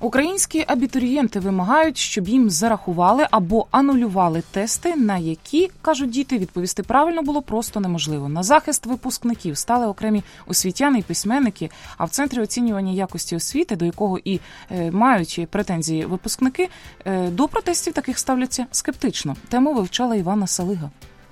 Українські абітурієнти вимагають, щоб їм зарахували або анулювали тести, на які, кажуть діти, відповісти правильно було просто неможливо. На захист випускників стали окремі освітяни і письменники, а в Центрі оцінювання якості освіти, до якого і мають претензії випускники, до протестів таких ставляться скептично. Тему вивчала Іванна Салига.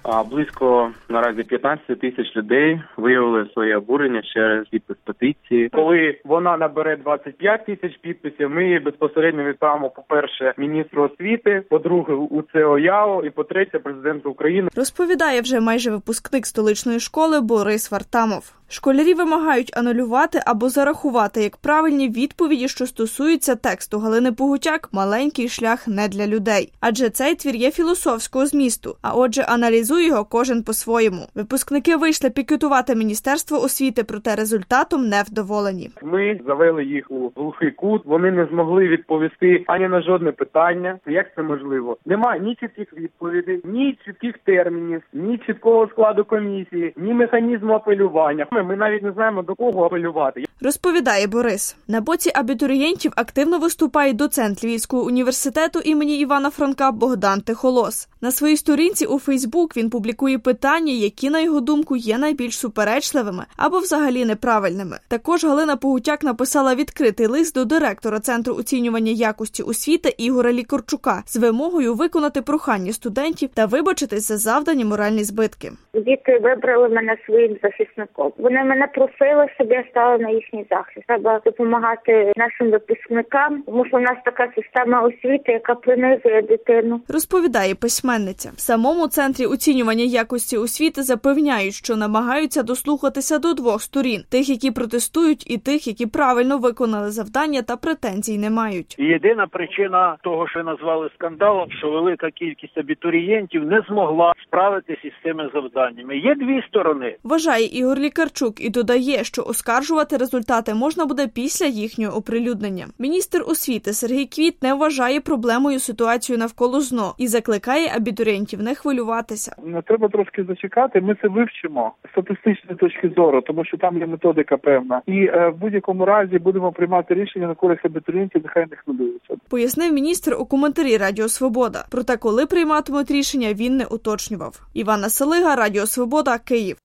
Близько наразі 15 тисяч людей виявили своє обурення через підпис петиції. Коли вона набере 25 тисяч підписів, ми її безпосередньо відправимо, по-перше, міністру освіти, по-друге, УЦО ЯО і, по-третє, президенту України. Розповідає вже майже випускник столичної школи Борис Вартамов. Школярі вимагають анулювати або зарахувати як правильні відповіді, що стосуються тексту Галини Погутяк «Маленький шлях не для людей». Адже цей твір є філософського змісту, а отже аналізує його кожен по-своєму. Випускники вийшли пікетувати Міністерство освіти, проте результатом не вдоволені. Ми завели їх у глухий кут, вони не змогли відповісти ані на жодне питання. Як це можливо? Немає ні чітких відповідей, ні чітких термінів, ні чіткого складу комісії, ні механізму апелювання. Ми навіть не знаємо, до кого апелювати. Розповідає Борис. На боці абітурієнтів активно виступає доцент Львівського університету імені Івана Франка Богдан Тихолос. На своїй сторінці у Фейсбук він публікує питання, які, на його думку, є найбільш суперечливими або взагалі неправильними. Також Галина Погутяк написала відкритий лист до директора Центру оцінювання якості освіти Ігоря Лікарчука з вимогою виконати прохання студентів та вибачитись за завдані моральні збитки. Діти вибрали мене своїм захисником. Вони мене просили, щоб я стала на їхній захист. Треба допомагати нашим випускникам, тому що в нас така система освіти, яка принижує дитину. Розповідає письменниця. В самому Центрі оцінювання якості освіти запевняють, що намагаються дослухатися до двох сторін. Тих, які протестують, і тих, які правильно виконали завдання та претензій не мають. Єдина причина того, що назвали скандалом, що велика кількість абітурієнтів не змогла справитися із цими завданнями. Є дві сторони. Вважає Ігор Лікарчук і додає, що оскаржувати результати можна буде після їхнього оприлюднення. Міністр освіти Сергій Квіт не вважає проблемою ситуацію навколо ЗНО і закликає абітурієнтів не хвилюватися. Треба трошки зачекати, ми це вивчимо з статистичної точки зору, тому що там є методика певна. І в будь-якому разі будемо приймати рішення на користь абітурієнтів, нехай не хвилюються. Пояснив міністр у коментарі Радіо Свобода. Проте, коли прийматимуть рішення, він не уточнював. Іванна Салига, Радіо Свобода, Київ.